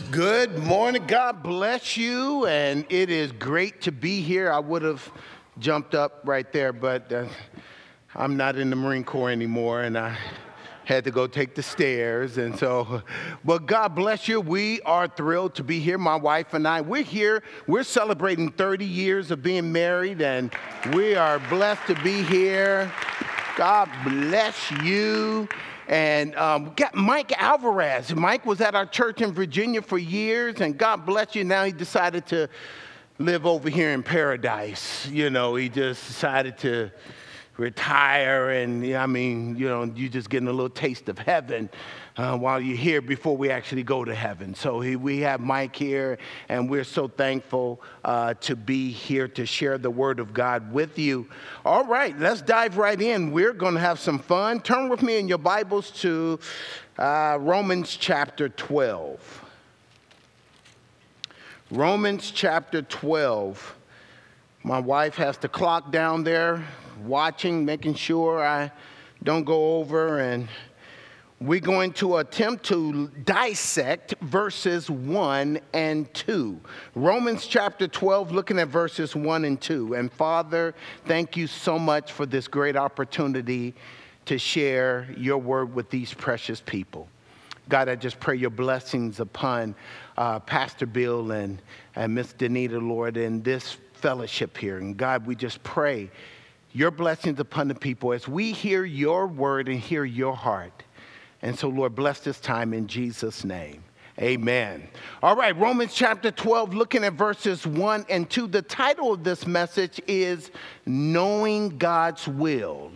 Good morning. God bless you. And it is great to be here. I would have jumped up right there, but I'm not in the Marine Corps anymore, and I had to go take the stairs. And so, but God bless you. We are thrilled to be here. My wife and I, we're here. We're celebrating 30 years of being married, and we are blessed to be here. God bless you. And we got Mike Alvarez. Mike was at our church in Virginia for years, and God bless you. Now he decided to live over here in paradise. You know, he just decided to retire, and you just getting a little taste of heaven while you're here before we actually go to heaven. So we have Mike here, and we're so thankful to be here to share the word of God with you. All right, let's dive right in. We're going to have some fun. Turn with me in your Bibles to Romans chapter 12. Romans chapter 12. My wife has the clock down there, watching, making sure I don't go over, and we're going to attempt to dissect verses 1 and 2. Romans chapter 12, looking at verses 1 and 2. And Father, thank you so much for this great opportunity to share your word with these precious people. God, I just pray your blessings upon Pastor Bill and Miss Danita, Lord, in this fellowship here. And God, we just pray your blessings upon the people as we hear your word and hear your heart. And so, Lord, bless this time in Jesus' name. Amen. All right, Romans chapter 12, looking at verses 1 and 2. The title of this message is Knowing God's Will.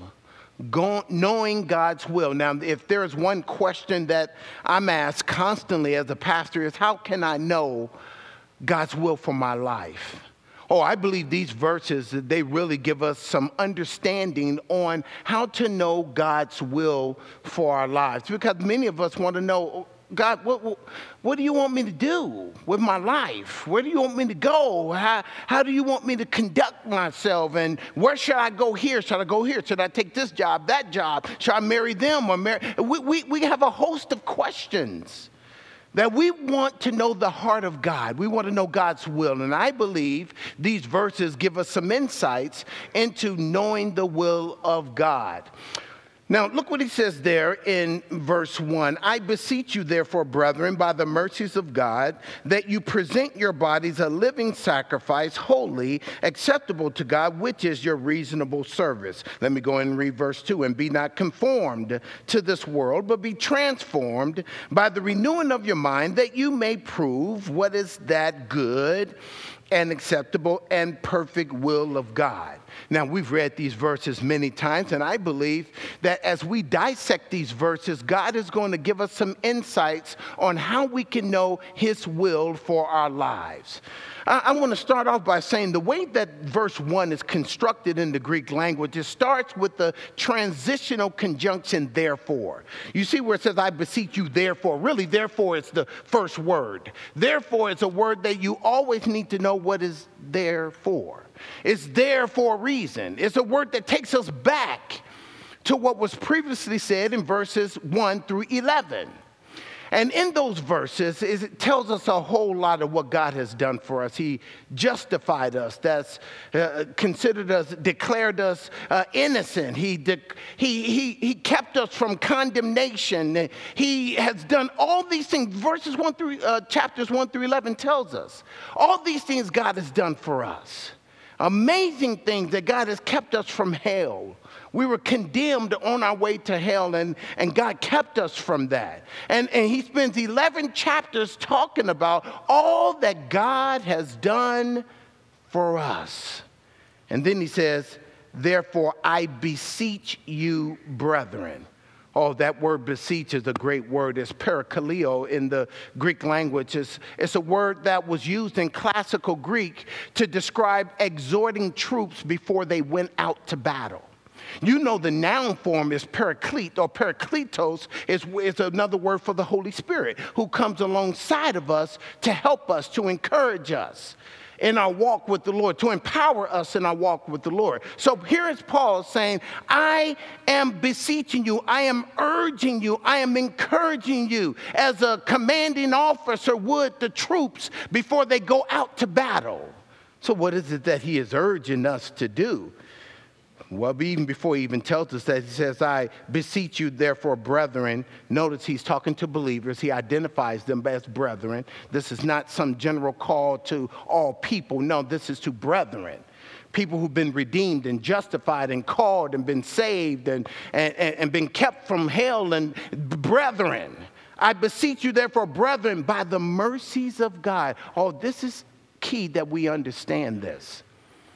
Knowing God's will. Now, if there's one question that I'm asked constantly as a pastor is, how can I know God's will for my life? Oh, I believe these verses, they really give us some understanding on how to know God's will for our lives. Because many of us want to know, God, what do you want me to do with my life? Where do you want me to go? How do you want me to conduct myself? And where should I go here? Should I go here? Should I take this job, that job? Should I marry them or marry? We have a host of questions that we want to know the heart of God. We want to know God's will. And I believe these verses give us some insights into knowing the will of God. Now, look what he says there in verse 1. I beseech you, therefore, brethren, by the mercies of God, that you present your bodies a living sacrifice, holy, acceptable to God, which is your reasonable service. Let me go and read verse 2. And be not conformed to this world, but be transformed by the renewing of your mind, that you may prove what is that good and acceptable and perfect will of God. Now, we've read these verses many times, and I believe that as we dissect these verses, God is going to give us some insights on how we can know his will for our lives. I want to start off by saying the way that verse 1 is constructed in the Greek language, it starts with the transitional conjunction, therefore. You see where it says, I beseech you, therefore. Really, therefore, it's the first word. Therefore, it's a word that you always need to know what is there for. It's there for a reason. It's a word that takes us back to what was previously said in verses 1 through 11. And in those verses, it tells us a whole lot of what God has done for us. He justified us, that's considered us, declared us innocent. He kept us from condemnation. He has done all these things. Verses 1 through chapters 1 through 11 tells us all these things God has done for us. Amazing things that God has kept us from hell. We were condemned on our way to hell, and God kept us from that. And he spends 11 chapters talking about all that God has done for us. And then he says, therefore, I beseech you, brethren. Oh, that word beseech is a great word. It's parakaleo in the Greek language. It's a word that was used in classical Greek to describe exhorting troops before they went out to battle. You know the noun form is paraclete, or parakletos is another word for the Holy Spirit, who comes alongside of us to help us, to encourage us. in our walk with the Lord, to empower us in our walk with the Lord. So here is Paul saying, I am beseeching you, I am urging you, I am encouraging you as a commanding officer would the troops before they go out to battle. So what is it that he is urging us to do? Well, even before he even tells us that, he says, I beseech you, therefore, brethren. Notice he's talking to believers. He identifies them as brethren. This is not some general call to all people. No, this is to brethren. People who've been redeemed and justified and called and been saved and been kept from hell, and brethren. I beseech you, therefore, brethren, by the mercies of God. Oh, this is key that we understand this.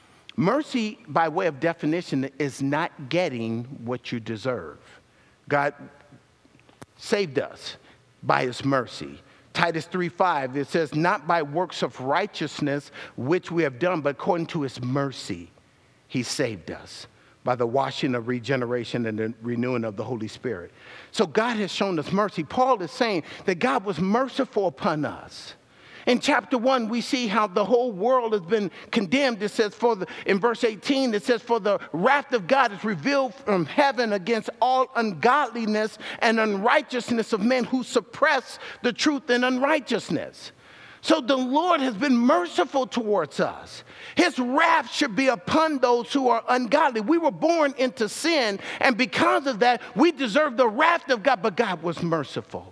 Mercy, by way of definition, is not getting what you deserve. God saved us by his mercy. Titus 3:5, it says, not by works of righteousness which we have done, but according to his mercy, he saved us by the washing of regeneration and the renewing of the Holy Spirit. So God has shown us mercy. Paul is saying that God was merciful upon us. In chapter 1, we see how the whole world has been condemned. It says, in verse 18, it says, for the wrath of God is revealed from heaven against all ungodliness and unrighteousness of men who suppress the truth in unrighteousness. So the Lord has been merciful towards us. His wrath should be upon those who are ungodly. We were born into sin, and because of that, we deserve the wrath of God, but God was merciful.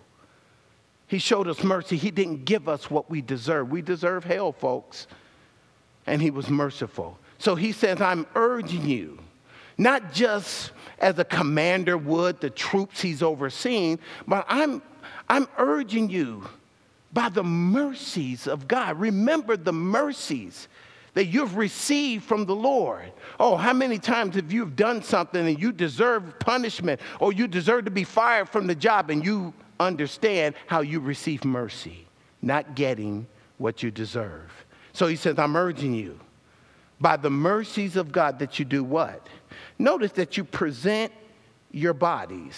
He showed us mercy. He didn't give us what we deserve. We deserve hell, folks. And he was merciful. So he says, I'm urging you, not just as a commander would the troops he's overseeing, but I'm urging you by the mercies of God. Remember the mercies that you've received from the Lord. Oh, how many times have you done something and you deserve punishment, or you deserve to be fired from the job, and you understand how you receive mercy, not getting what you deserve. So he says, I'm urging you by the mercies of God that you do what? Notice that you present your bodies.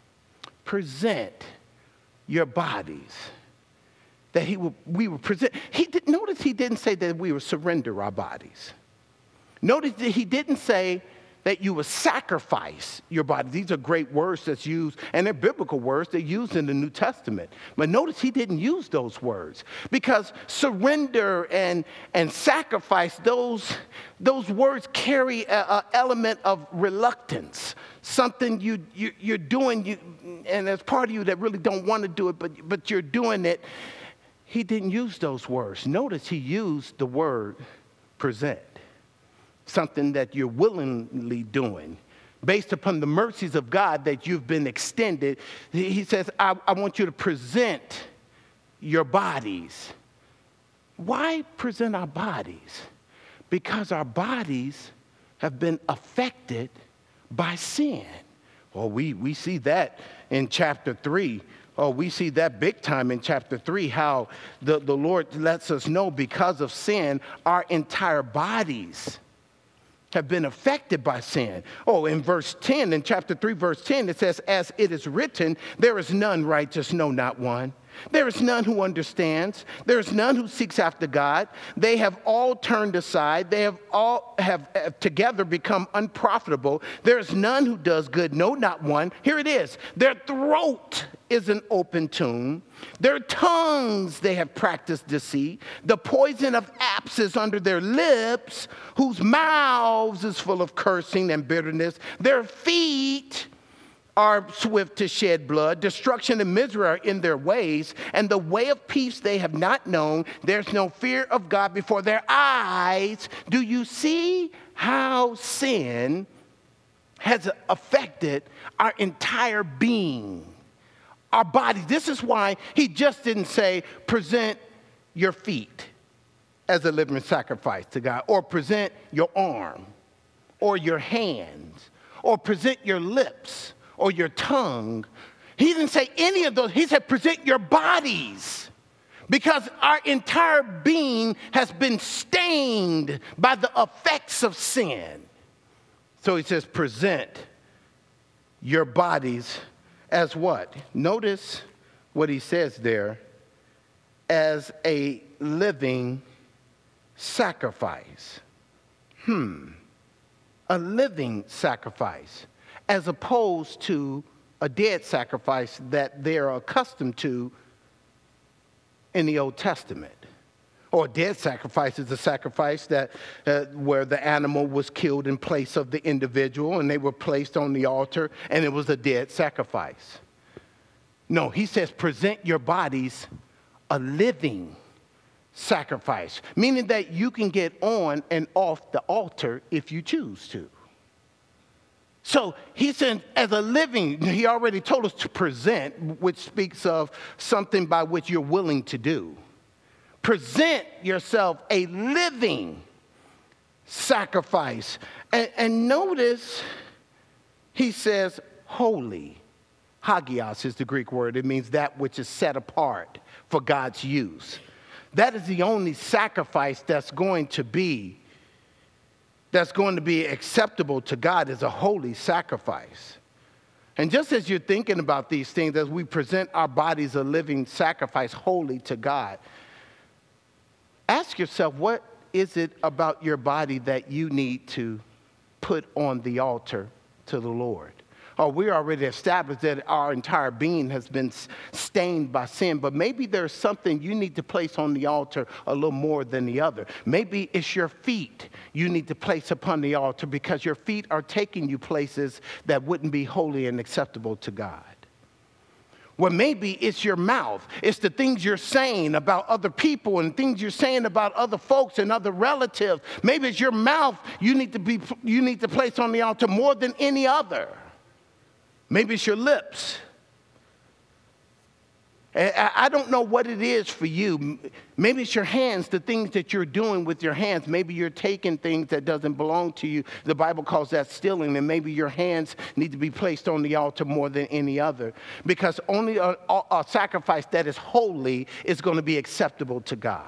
Present your bodies. That we will present. Notice he didn't say that we will surrender our bodies. Notice that he didn't say that you will sacrifice your body. These are great words that's used, and they're biblical words. They're used in the New Testament. But notice he didn't use those words, because surrender and sacrifice, those words carry an element of reluctance, something you're doing, and there's part of you that really don't want to do it, but you're doing it. He didn't use those words. Notice he used the word present. Something that you're willingly doing based upon the mercies of God that you've been extended. He says, I want you to present your bodies. Why present our bodies? Because our bodies have been affected by sin. Well, we see that in chapter 3. Oh, we see that big time in chapter 3, how the Lord lets us know because of sin, our entire bodies have been affected by sin. Oh, in verse 10, in chapter 3, verse 10, it says, as it is written, there is none righteous, no, not one. There is none who understands. There is none who seeks after God. They have all turned aside. They have all together become unprofitable. There is none who does good, no, not one. Here it is. Their throat is an open tomb. Their tongues, they have practiced deceit. The poison of apes is under their lips, whose mouths is full of cursing and bitterness. Their feet are swift to shed blood. Destruction and misery are in their ways, and the way of peace they have not known. There's no fear of God before their eyes. Do you see how sin has affected our entire being, our body? This is why he just didn't say, present your feet as a living sacrifice to God, or present your arm, or your hands, or present your lips, or your tongue. He didn't say any of those. He said, present your bodies, because our entire being has been stained by the effects of sin. So he says, present your bodies as what? Notice what he says there, as a living sacrifice. A living sacrifice, as opposed to a dead sacrifice that they're accustomed to in the Old Testament. Or a dead sacrifice is a sacrifice that where the animal was killed in place of the individual and they were placed on the altar and it was a dead sacrifice. No, he says present your bodies a living sacrifice, meaning that you can get on and off the altar if you choose to. So he said, as a living, he already told us to present, which speaks of something by which you're willing to do. Present yourself a living sacrifice. And notice he says holy. Hagios is the Greek word. It means that which is set apart for God's use. That is the only sacrifice that's going to be acceptable to God, is a holy sacrifice. And just as you're thinking about these things, as we present our bodies a living sacrifice holy to God, ask yourself, what is it about your body that you need to put on the altar to the Lord? Oh, we already established that our entire being has been stained by sin, but maybe there's something you need to place on the altar a little more than the other. Maybe it's your feet you need to place upon the altar because your feet are taking you places that wouldn't be holy and acceptable to God. Well, maybe it's your mouth. It's the things you're saying about other people and things you're saying about other folks and other relatives. Maybe it's your mouth you need to place on the altar more than any other. Maybe it's your lips. I don't know what it is for you. Maybe it's your hands, the things that you're doing with your hands. Maybe you're taking things that doesn't belong to you. The Bible calls that stealing, and maybe your hands need to be placed on the altar more than any other, because only a sacrifice that is holy is going to be acceptable to God.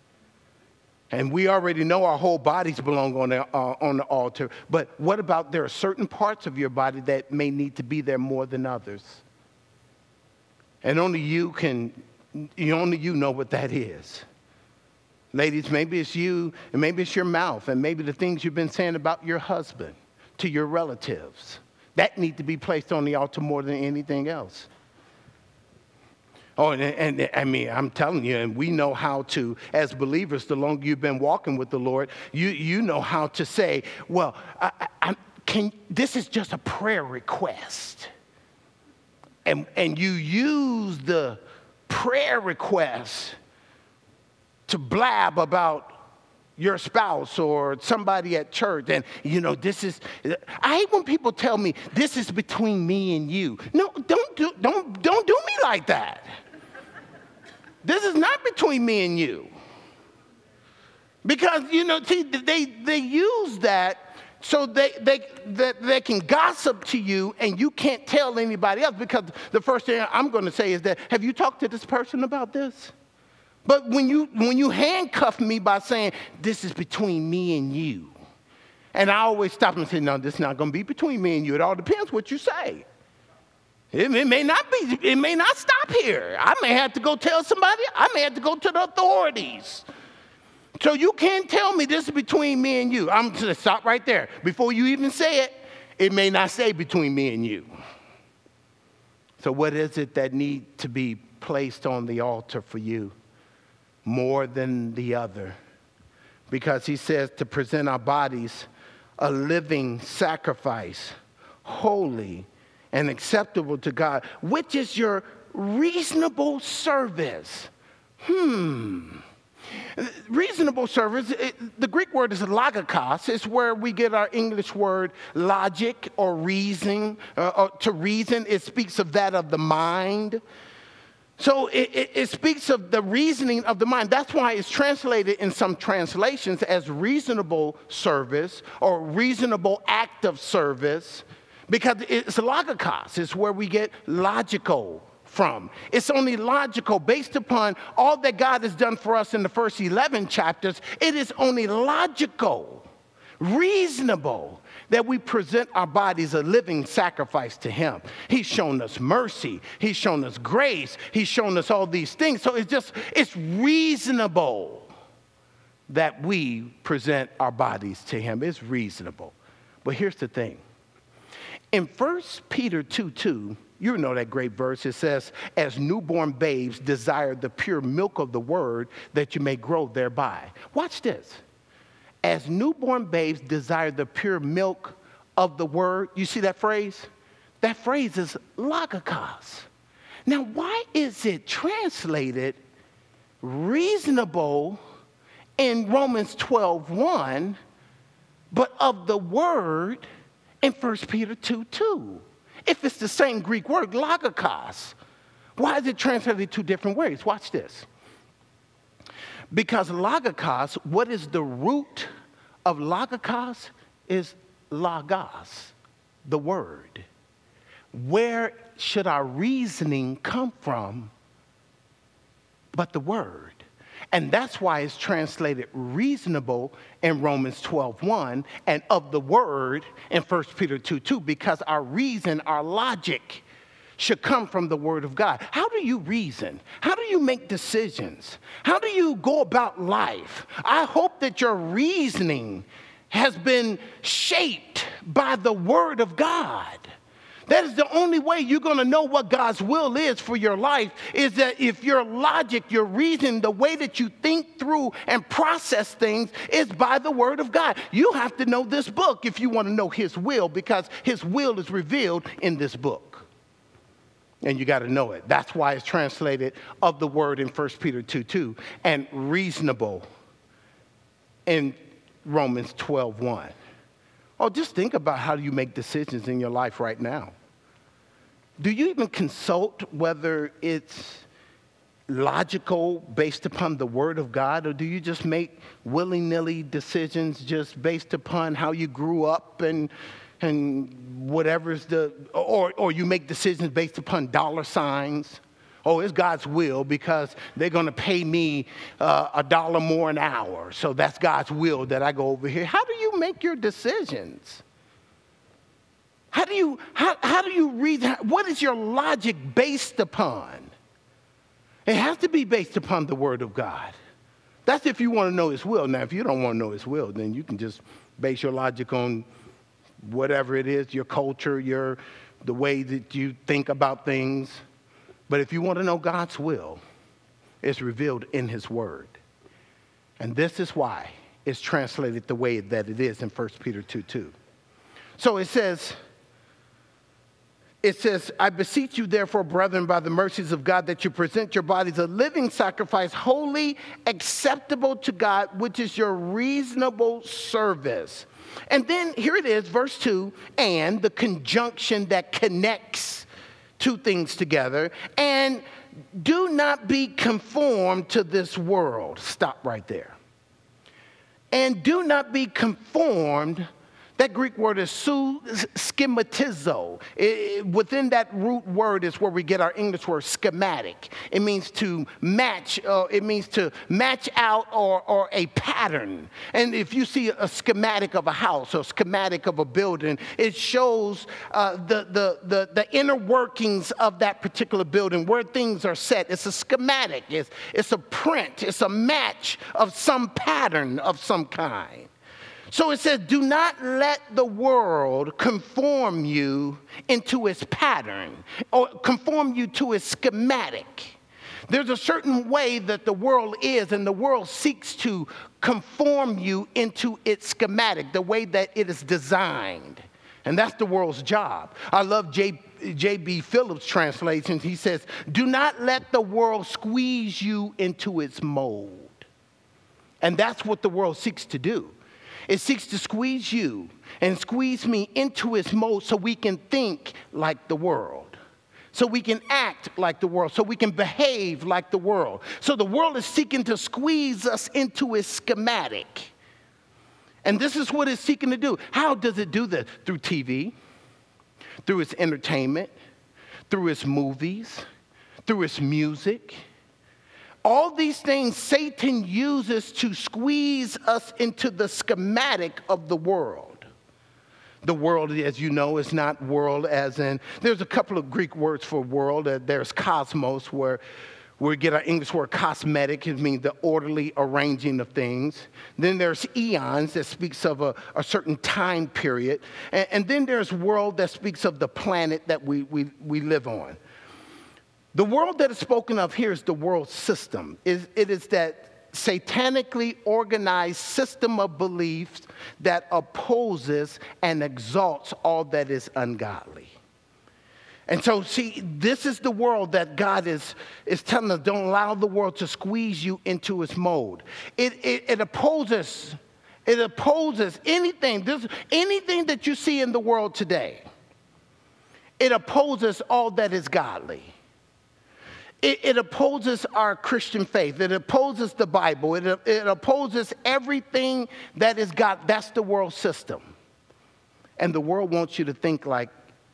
And we already know our whole bodies belong on the altar. But what about there are certain parts of your body that may need to be there more than others? And only you know what that is. Ladies, maybe it's you, and maybe it's your mouth, and maybe the things you've been saying about your husband to your relatives. That need to be placed on the altar more than anything else. Oh, and I mean, I'm telling you, and we know how to, as believers, the longer you've been walking with the Lord, you know how to say, well, this is just a prayer request. And you use the prayer request to blab about your spouse or somebody at church. And, I hate when people tell me, this is between me and you. No, don't do me like that. This is not between me and you. Because, they use that so they can gossip to you and you can't tell anybody else, because the first thing I'm going to say is that, have you talked to this person about this? But when you handcuff me by saying, this is between me and you, and I always stop and say, no, this is not going to be between me and you. It all depends what you say. It may not stop here. I may have to go tell somebody. I may have to go to the authorities. So you can't tell me this is between me and you. I'm going to stop right there. Before you even say it, it may not say between me and you. So what is it that needs to be placed on the altar for you more than the other? Because he says to present our bodies a living sacrifice, holy and acceptable to God, which is your reasonable service. Reasonable service, the Greek word is logikos. It's where we get our English word logic or reason. To reason, it speaks of that of the mind. So it speaks of the reasoning of the mind. That's why it's translated in some translations as reasonable service or reasonable act of service, because it's logikos. It's where we get logical from. It's only logical based upon all that God has done for us in the first 11 chapters. It is only logical, reasonable, that we present our bodies a living sacrifice to him. He's shown us mercy. He's shown us grace. He's shown us all these things. So it's reasonable that we present our bodies to him. It's reasonable. But here's the thing. In 1 Peter 2:2, you know that great verse. It says, as newborn babes desire the pure milk of the word that you may grow thereby. Watch this. As newborn babes desire the pure milk of the word. You see that phrase? That phrase is logikos. Now, why is it translated reasonable in Romans 12:1, but of the word in 1 Peter 2:2? If it's the same Greek word, logikos, why is it translated two different ways? Watch this. Because logikos, what is the root of logikos is logos, the word. Where should our reasoning come from but the word? And that's why it's translated reasonable in Romans 12:1 and of the word in 1 Peter 2:2, because our reason, our logic should come from the word of God. How do you reason? How do you make decisions? How do you go about life? I hope that your reasoning has been shaped by the word of God. That is the only way you're going to know what God's will is for your life, is that if your logic, your reason, the way that you think through and process things is by the word of God. You have to know this book if you want to know his will, because his will is revealed in this book. And you got to know it. That's why it's translated of the word in 1 Peter 2:2 and reasonable in Romans 12:1. Oh, just think about how you make decisions in your life right now. Do you even consult whether it's logical based upon the word of God, or do you just make willy-nilly decisions just based upon how you grew up and whatever's or you make decisions based upon dollar signs? Oh, it's God's will because they're going to pay me $1 more an hour. So that's God's will that I go over here. How do you make your decisions? How do you read? What is your logic based upon? It has to be based upon the word of God. That's if you want to know his will. Now, if you don't want to know his will, then you can just base your logic on whatever it is, your culture, the way that you think about things. But if you want to know God's will, it's revealed in his word. And this is why it's translated the way that it is in 1 Peter 2:2. So it says, I beseech you, therefore, brethren, by the mercies of God, that you present your bodies a living sacrifice, holy, acceptable to God, which is your reasonable service. And then here it is, verse 2, and the conjunction that connects two things together. And do not be conformed to this world. Stop right there. And do not be conformed. That Greek word is schematizo. Within that root word is where we get our English word schematic. It means to match. It means to match out or a pattern. And if you see a schematic of a house or schematic of a building, it shows the inner workings of that particular building, where things are set. It's a schematic. It's a print. It's a match of some pattern of some kind. So it says, do not let the world conform you into its pattern or conform you to its schematic. There's a certain way that the world is, and the world seeks to conform you into its schematic, the way that it is designed. And that's the world's job. I love J.B. Phillips' translations. He says, do not let the world squeeze you into its mold. And that's what the world seeks to do. It seeks to squeeze you and squeeze me into its mold so we can think like the world, so we can act like the world, so we can behave like the world. So the world is seeking to squeeze us into its schematic. And this is what it's seeking to do. How does it do this? Through TV, through its entertainment, through its movies, through its music. All these things Satan uses to squeeze us into the schematic of the world. The world, as you know, is not world as in, there's a couple of Greek words for world. There's cosmos, where We get our English word cosmetic. It means the orderly arranging of things. Then there's eons that speaks of a certain time period. And then there's world that speaks of the planet that we live on. The world that is spoken of here is the world system. It is that satanically organized system of beliefs that opposes and exalts all that is ungodly. And so, see, this is the world that God is telling us, don't allow the world to squeeze you into its mold. It opposes anything that you see in the world today. It opposes all that is godly. It opposes our Christian faith. It opposes the Bible. It opposes everything that is God. That's the world system. And the world wants you to think like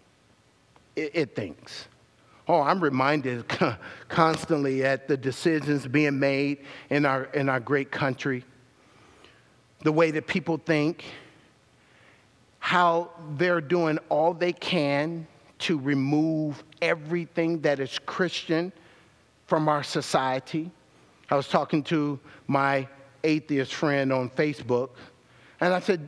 it thinks. Oh, I'm reminded constantly at the decisions being made in our great country, the way that people think, how they're doing all they can to remove everything that is Christian from our society. I was talking to my atheist friend on Facebook, and I said,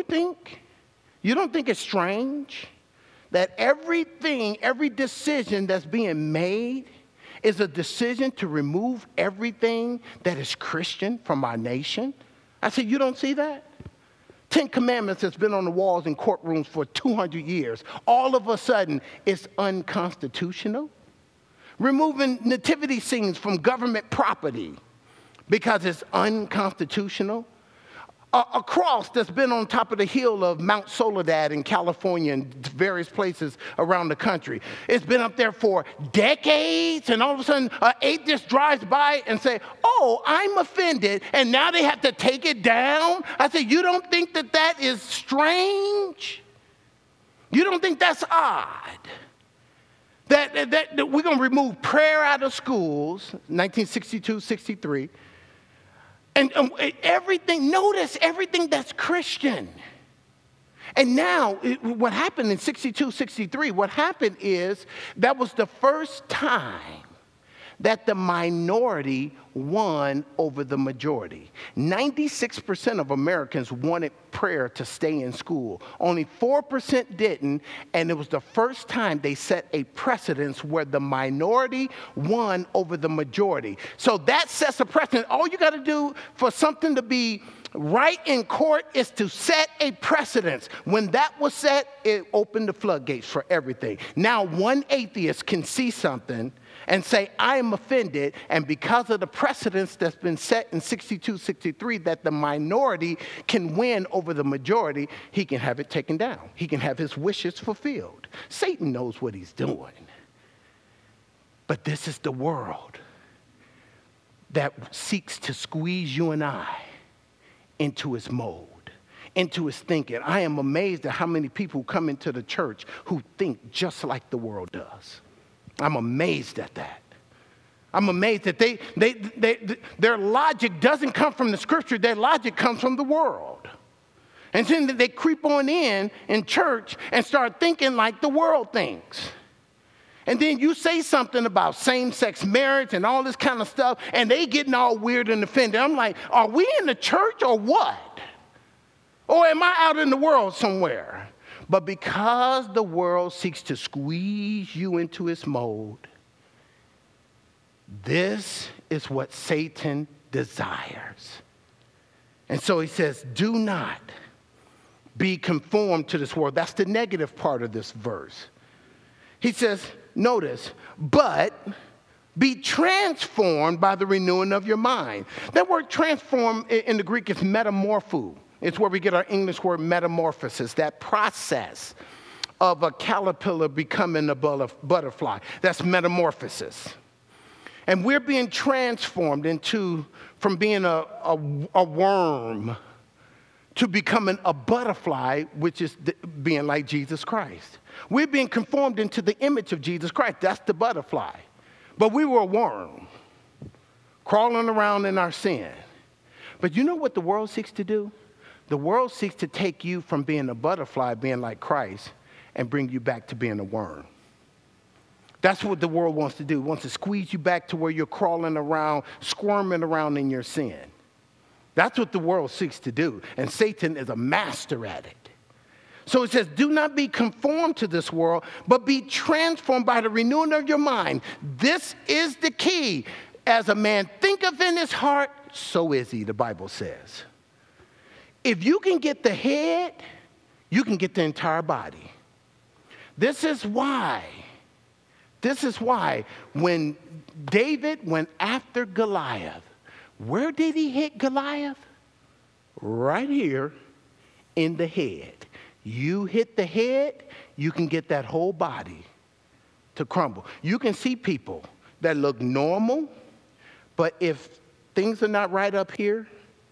you don't think it's strange that every decision that's being made is a decision to remove everything that is Christian from our nation? I said, you don't see that? 10 Commandments that's been on the walls in courtrooms for 200 years. All of a sudden, it's unconstitutional. Removing nativity scenes from government property because it's unconstitutional. A cross that's been on top of the hill of Mount Soledad in California and various places around the country. It's been up there for decades, and all of a sudden, an atheist drives by and say, oh, I'm offended, and now they have to take it down? I said, you don't think that is strange? You don't think that's odd? That we're going to remove prayer out of schools, 1962, 63, and everything, notice everything that's Christian. And now, what happened in 62, 63, what happened is that was the first time that the minority won over the majority. 96% of Americans wanted prayer to stay in school. Only 4% didn't, and it was the first time they set a precedence where the minority won over the majority. So that sets a precedent. All you got to do for something to be right in court is to set a precedence. When that was set, it opened the floodgates for everything. Now one atheist can see something and say, I am offended, and because of the precedence that's been set in 62, 63, that the minority can win over the majority, he can have it taken down. He can have his wishes fulfilled. Satan knows what he's doing. But this is the world that seeks to squeeze you and I into its mold, into its thinking. I am amazed at how many people come into the church who think just like the world does. I'm amazed at that. I'm amazed that their logic doesn't come from the scripture. Their logic comes from the world. And then they creep on in church and start thinking like the world thinks. And then you say something about same-sex marriage and all this kind of stuff, and they getting all weird and offended. I'm like, are we in the church or what? Or am I out in the world somewhere? But because the world seeks to squeeze you into its mold, this is what Satan desires. And so he says, do not be conformed to this world. That's the negative part of this verse. He says, notice, but be transformed by the renewing of your mind. That word transform in the Greek is metamorpho. It's where we get our English word metamorphosis, that process of a caterpillar becoming a butterfly. That's metamorphosis. And we're being transformed from being a worm to becoming a butterfly, which is being like Jesus Christ. We're being conformed into the image of Jesus Christ. That's the butterfly. But we were a worm, crawling around in our sin. But you know what the world seeks to do? The world seeks to take you from being a butterfly, being like Christ, and bring you back to being a worm. That's what the world wants to do. It wants to squeeze you back to where you're crawling around, squirming around in your sin. That's what the world seeks to do. And Satan is a master at it. So it says, do not be conformed to this world, but be transformed by the renewing of your mind. This is the key. As a man thinketh in his heart, so is he, the Bible says. If you can get the head, you can get the entire body. This is why when David went after Goliath, where did he hit Goliath? Right here in the head. You hit the head, you can get that whole body to crumble. You can see people that look normal, but if things are not right up here,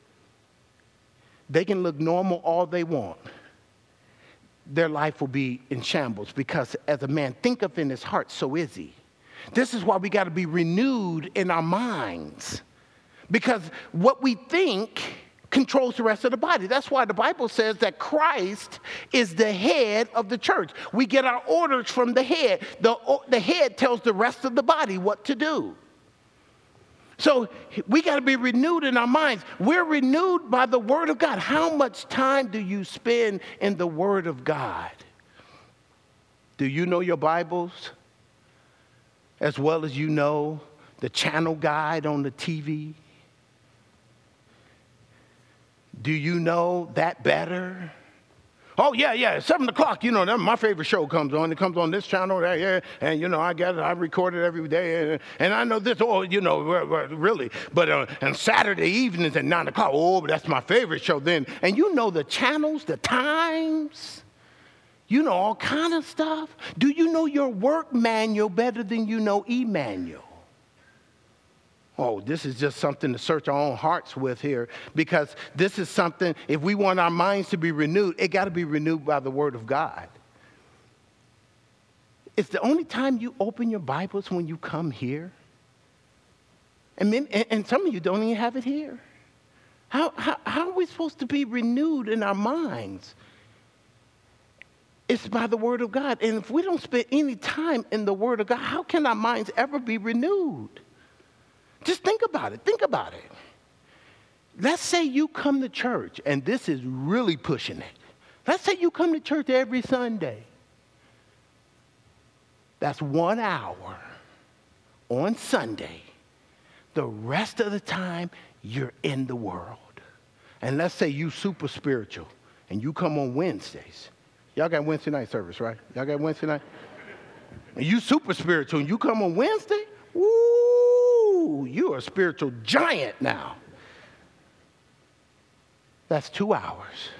they can look normal all they want. Their life will be in shambles because as a man thinketh in his heart, so is he. This is why we got to be renewed in our minds. Because what we think controls the rest of the body. That's why the Bible says that Christ is the head of the church. We get our orders from the head. The head tells the rest of the body what to do. So we got to be renewed in our minds. We're renewed by the Word of God. How much time do you spend in the Word of God? Do you know your Bibles as well as you know the channel guide on the TV? Do you know that better? Oh, yeah, 7 o'clock, my favorite show comes on. It comes on this channel, yeah, and, I get it, I record it every day, and I know this, really. But on Saturday evenings at 9 o'clock, but that's my favorite show then. And you know the channels, the times, all kind of stuff. Do you know your work manual better than you know e-manual? Oh, this is just something to search our own hearts with here, because this is something, if we want our minds to be renewed, it got to be renewed by the Word of God. It's the only time you open your Bibles when you come here. And some of you don't even have it here. How are we supposed to be renewed in our minds? It's by the Word of God. And if we don't spend any time in the Word of God, how can our minds ever be renewed? Just think about it. Think about it. Let's say you come to church, and this is really pushing it. Let's say you come to church every Sunday. That's 1 hour on Sunday. The rest of the time, you're in the world. And let's say you super spiritual, and you come on Wednesdays. Y'all got Wednesday night service, right? Y'all got Wednesday night? And you super spiritual, and you come on Wednesday? Woo! You're a spiritual giant now. That's 2 hours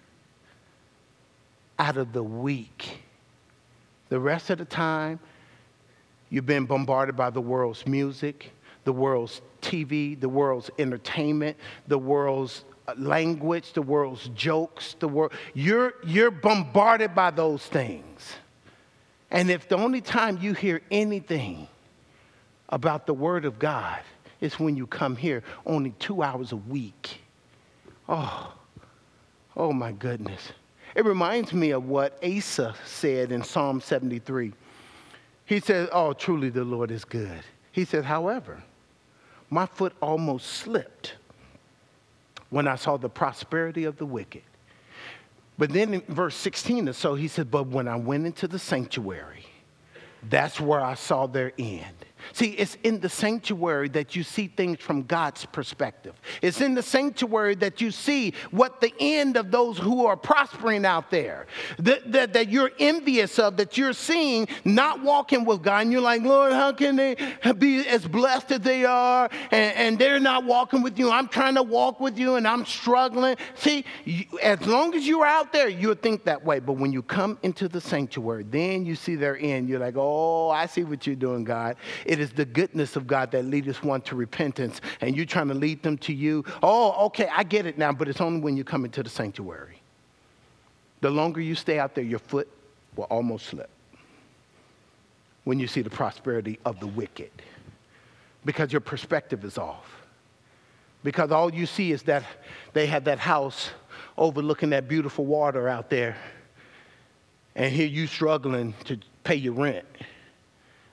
out of the week. The rest of the time, you've been bombarded by the world's music, the world's TV, the world's entertainment, the world's language, the world's jokes, you're bombarded by those things. And if the only time you hear anything about the Word of God is when you come here only 2 hours a week. Oh my goodness. It reminds me of what Asa said in Psalm 73. He said, truly the Lord is good. He said, however, my foot almost slipped when I saw the prosperity of the wicked. But then in verse 16 or so, he said, but when I went into the sanctuary, that's where I saw their end. See, it's in the sanctuary that you see things from God's perspective. It's in the sanctuary that you see what the end of those who are prospering out there, that you're envious of, that you're seeing not walking with God. And you're like, Lord, how can they be as blessed as they are? And they're not walking with you. I'm trying to walk with you and I'm struggling. See, as long as you're out there, you'll think that way. But when you come into the sanctuary, then you see their end. You're like, I see what you're doing, God. It is the goodness of God that leadeth one to repentance, and you're trying to lead them to you. Okay, I get it now, but it's only when you come into the sanctuary. The longer you stay out there, your foot will almost slip when you see the prosperity of the wicked, because your perspective is off. Because all you see is that they have that house overlooking that beautiful water out there, and here you struggling to pay your rent.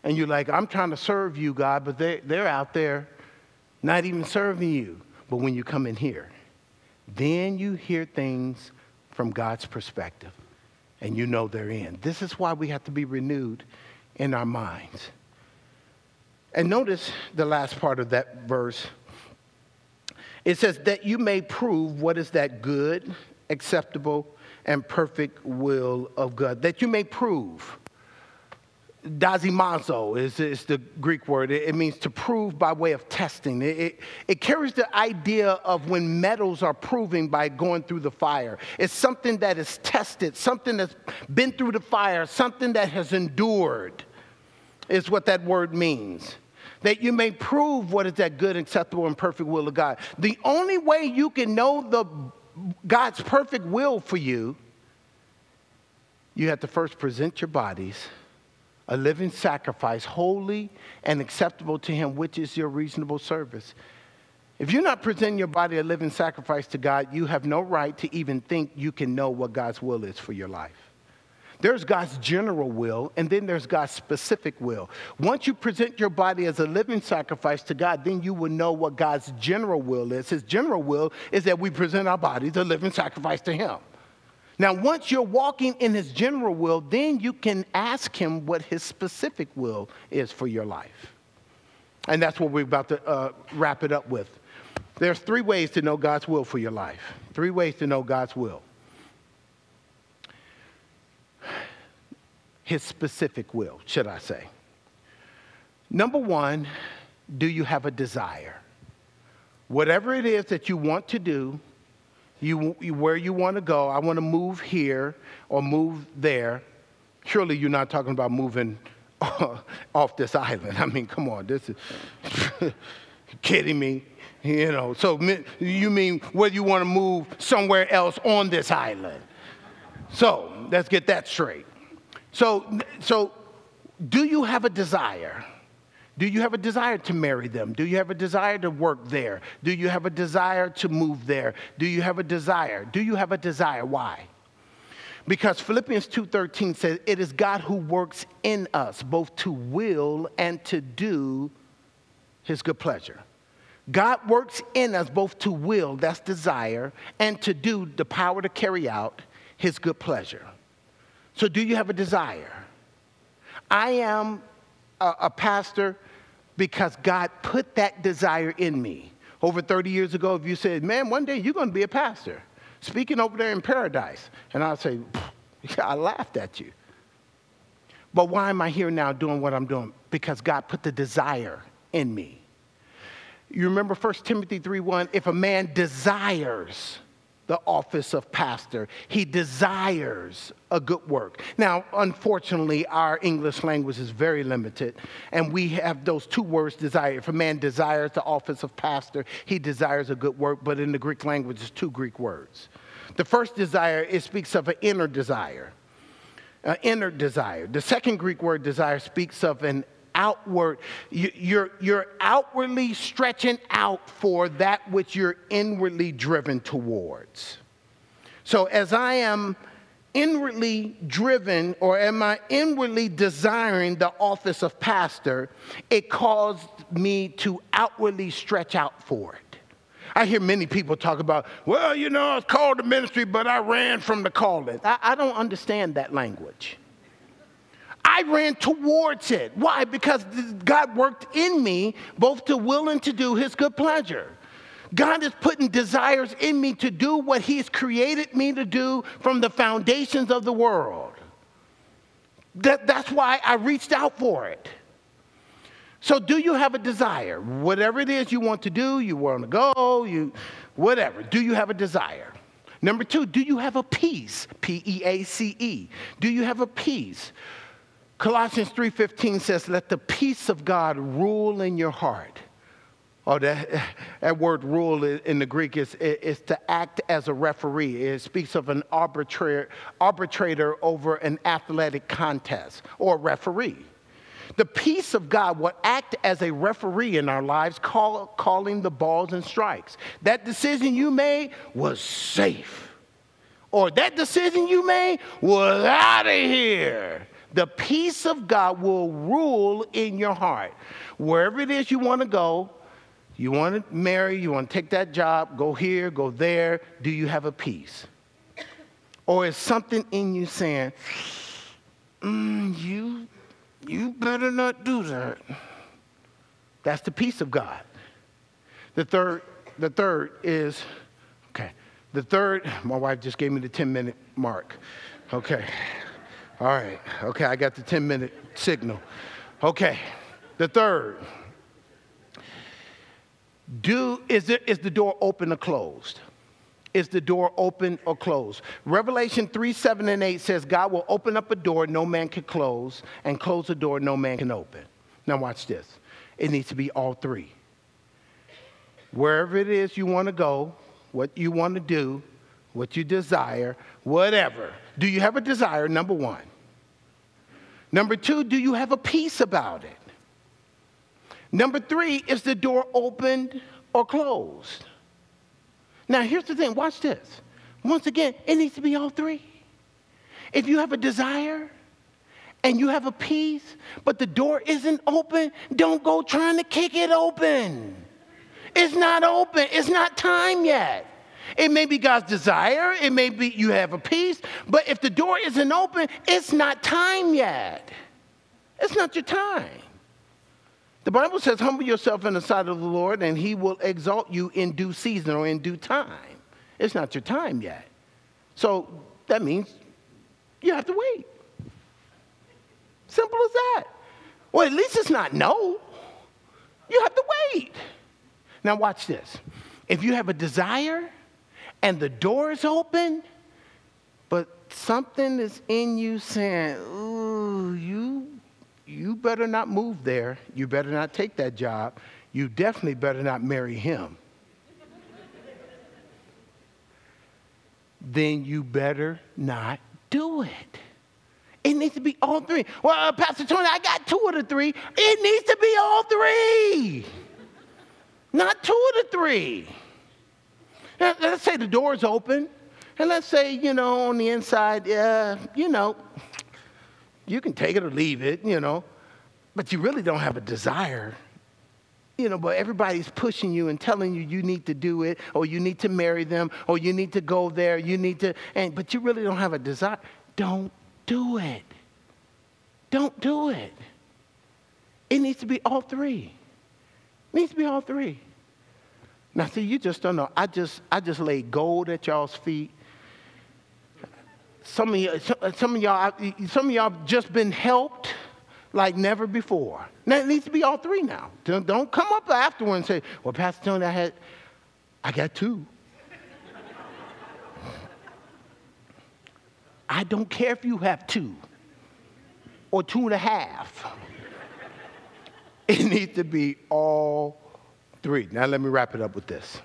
And you're like, I'm trying to serve you, God, but they're out there not even serving you. But when you come in here, then you hear things from God's perspective, and you know they're in. This is why we have to be renewed in our minds. And notice the last part of that verse. It says that you may prove what is that good, acceptable, and perfect will of God. That you may prove. Dazimazo is the Greek word. It means to prove by way of testing. It carries the idea of when metals are proving by going through the fire. It's something that is tested, something that's been through the fire, something that has endured is what that word means. That you may prove what is that good, acceptable, and perfect will of God. The only way you can know God's perfect will for you, you have to first present your bodies a living sacrifice, holy and acceptable to him, which is your reasonable service. If you're not presenting your body a living sacrifice to God, you have no right to even think you can know what God's will is for your life. There's God's general will, and then there's God's specific will. Once you present your body as a living sacrifice to God, then you will know what God's general will is. His general will is that we present our bodies a living sacrifice to him. Now, once you're walking in his general will, then you can ask him what his specific will is for your life. And that's what we're about to wrap it up with. There's 3 ways to know God's will for your life. 3 ways to know God's will. His specific will, should I say. Number 1, do you have a desire? Whatever it is that you want to do, where you want to go, I want to move here or move there. Surely you're not talking about moving off this island. I mean, come on, this is kidding me. You know, so you mean whether you want to move somewhere else on this island. So let's get that straight. So do you have a desire? Do you have a desire to marry them? Do you have a desire to work there? Do you have a desire to move there? Do you have a desire? Do you have a desire? Why? Because Philippians 2:13 says, it is God who works in us, both to will and to do his good pleasure. God works in us both to will, that's desire, and to do, the power to carry out his good pleasure. So do you have a desire? I am a pastor because God put that desire in me. Over 30 years ago, if you said, man, one day you're going to be a pastor, speaking over there in paradise, and I'll say, I laughed at you. But why am I here now doing what I'm doing? Because God put the desire in me. You remember 1 Timothy 3:1, if a man desires the office of pastor, he desires a good work. Now, unfortunately, our English language is very limited, and we have those 2 words, desire. If a man desires the office of pastor, he desires a good work, but in the Greek language, it's 2 Greek words. The first desire, it speaks of an inner desire. Inner desire. The second Greek word, desire, speaks of an outward, you're outwardly stretching out for that which you're inwardly driven towards. So as I am inwardly driven, or am I inwardly desiring the office of pastor, it caused me to outwardly stretch out for it. I hear many people talk about, well, you know, I was called to ministry, but I ran from the calling. I don't understand that language. I ran towards it. Why? Because God worked in me both to will and to do his good pleasure. God is putting desires in me to do what he's created me to do from the foundations of the world. That's why I reached out for it. So do you have a desire? Whatever it is you want to do, you want to go, whatever. Do you have a desire? Number 2, do you have a peace? P-E-A-C-E. Do you have a peace? Colossians 3:15 says, let the peace of God rule in your heart. Oh, that word rule in the Greek is to act as a referee. It speaks of an arbitrator over an athletic contest, or referee. The peace of God will act as a referee in our lives, calling the balls and strikes. That decision you made was safe. Or that decision you made was out of here. The peace of God will rule in your heart. Wherever it is you want to go, you want to marry, you want to take that job, go here, go there, do you have a peace? Or is something in you saying, you better not do that? That's the peace of God. The third is, my wife just gave me the 10-minute mark. Okay. All right. Okay, I got the 10-minute signal. Okay. The third. Is the door open or closed? Is the door open or closed? Revelation 3:7-8 says God will open up a door no man can close and close a door no man can open. Now watch this. It needs to be all three. Wherever it is you want to go, what you want to do, what you desire, whatever. Do you have a desire, number one? Number two, do you have a peace about it? Number three, is the door opened or closed? Now, here's the thing. Watch this. Once again, it needs to be all three. If you have a desire and you have a peace, but the door isn't open, don't go trying to kick it open. It's not open. It's not time yet. It may be God's desire. It may be you have a peace. But if the door isn't open, it's not time yet. It's not your time. The Bible says, humble yourself in the sight of the Lord, and he will exalt you in due season or in due time. It's not your time yet. So that means you have to wait. Simple as that. Well, at least it's not no. You have to wait. Now watch this. If you have a desire and the door is open, but something is in you saying, ooh, you better not move there. You better not take that job. You definitely better not marry him. Then you better not do it. It needs to be all three. Well, Pastor Tony, I got two of the three. It needs to be all three. Not two of the three. Now, let's say the door's open. And let's say, on the inside, you can take it or leave it, but you really don't have a desire, but everybody's pushing you and telling you need to do it, or you need to marry them, or you need to go there, but you really don't have a desire. Don't do it. Don't do it. It needs to be all three. It needs to be all three. Now, see, you just don't know. I just laid gold at y'all's feet. Some of y'all just been helped like never before. Now it needs to be all three now. Don't come up afterward and say, well, Pastor Tony, I got two. I don't care if you have two or 2.5. It needs to be all three. Now let me wrap it up with this.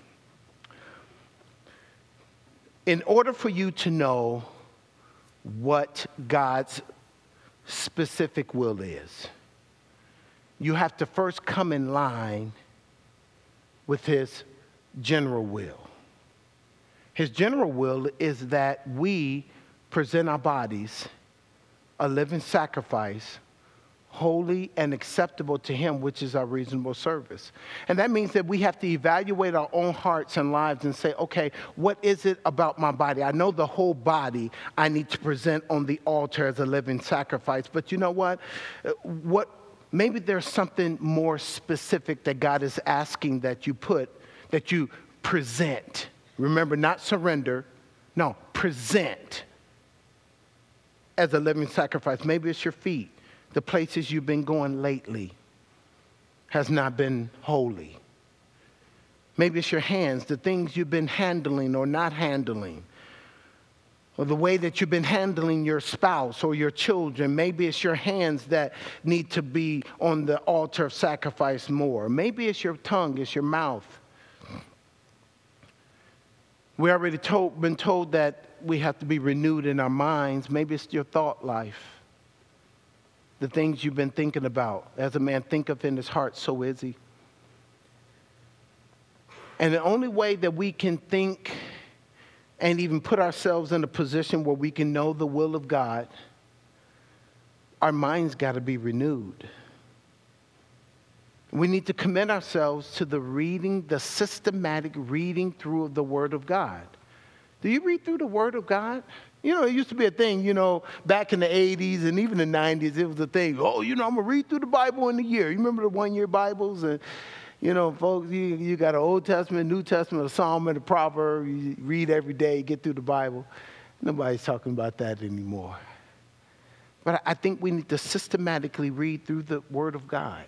In order for you to know what God's specific will is, you have to first come in line with his general will. His general will is that we present our bodies a living sacrifice, holy and acceptable to him, which is our reasonable service. And that means that we have to evaluate our own hearts and lives and say, okay, what is it about my body? I know the whole body I need to present on the altar as a living sacrifice, but you know what? Maybe there's something more specific that God is asking that you present. Remember, not surrender. No, present as a living sacrifice. Maybe it's your feet. The places you've been going lately has not been holy. Maybe it's your hands, the things you've been handling or not handling, or the way that you've been handling your spouse or your children. Maybe it's your hands that need to be on the altar of sacrifice more. Maybe it's your tongue, it's your mouth. We already been told that we have to be renewed in our minds. Maybe it's your thought life. The things you've been thinking about. As a man thinketh in his heart, so is he. And the only way that we can think and even put ourselves in a position where we can know the will of God our minds got to be renewed. We need to commit ourselves to the systematic reading through of the Word of God. Do you read through the Word of God? You know, it used to be a thing, back in the 80s and even the 90s, it was a thing. Oh, I'm going to read through the Bible in a year. You remember the one-year Bibles? And, folks, you got an Old Testament, New Testament, a Psalm, and a Proverb. You read every day, get through the Bible. Nobody's talking about that anymore. But I think we need to systematically read through the Word of God.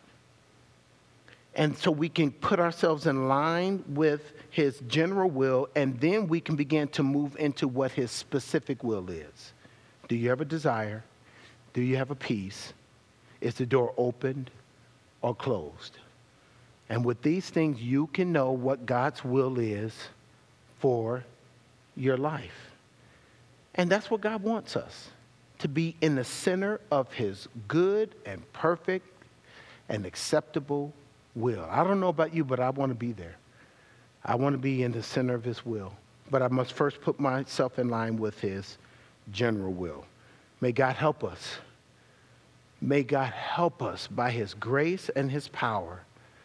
And so we can put ourselves in line with his general will, and then we can begin to move into what his specific will is. Do you have a desire? Do you have a peace? Is the door opened or closed? And with these things, you can know what God's will is for your life. And that's what God wants us, to be in the center of his good and perfect and acceptable will. I don't know about you, but I want to be there. I want to be in the center of his will. But I must first put myself in line with his general will. May God help us. May God help us by his grace and his power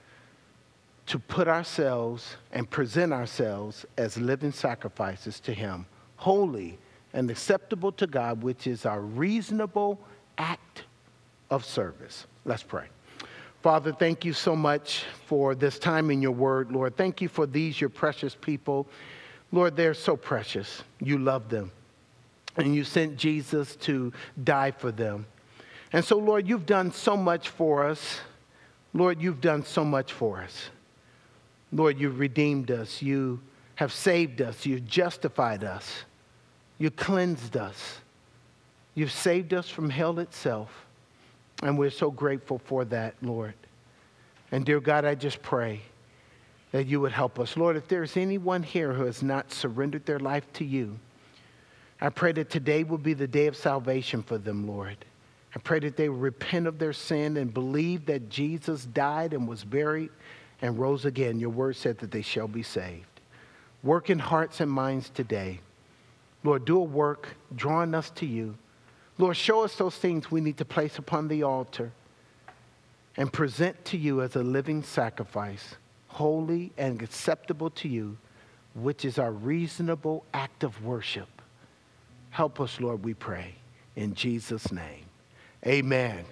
to put ourselves and present ourselves as living sacrifices to him, holy and acceptable to God, which is our reasonable act of service. Let's pray. Father, thank you so much for this time in your word, Lord. Thank you for these, your precious people. Lord, they're so precious. You love them. And you sent Jesus to die for them. And so, Lord, you've done so much for us. Lord, you've done so much for us. Lord, you've redeemed us. You have saved us. You've justified us. You cleansed us. You've saved us from hell itself. And we're so grateful for that, Lord. And dear God, I just pray that you would help us. Lord, if there's anyone here who has not surrendered their life to you, I pray that today will be the day of salvation for them, Lord. I pray that they will repent of their sin and believe that Jesus died and was buried and rose again. Your word said that they shall be saved. Work in hearts and minds today. Lord, do a work drawing us to you. Lord, show us those things we need to place upon the altar and present to you as a living sacrifice, holy and acceptable to you, which is our reasonable act of worship. Help us, Lord, we pray. In Jesus' name, amen.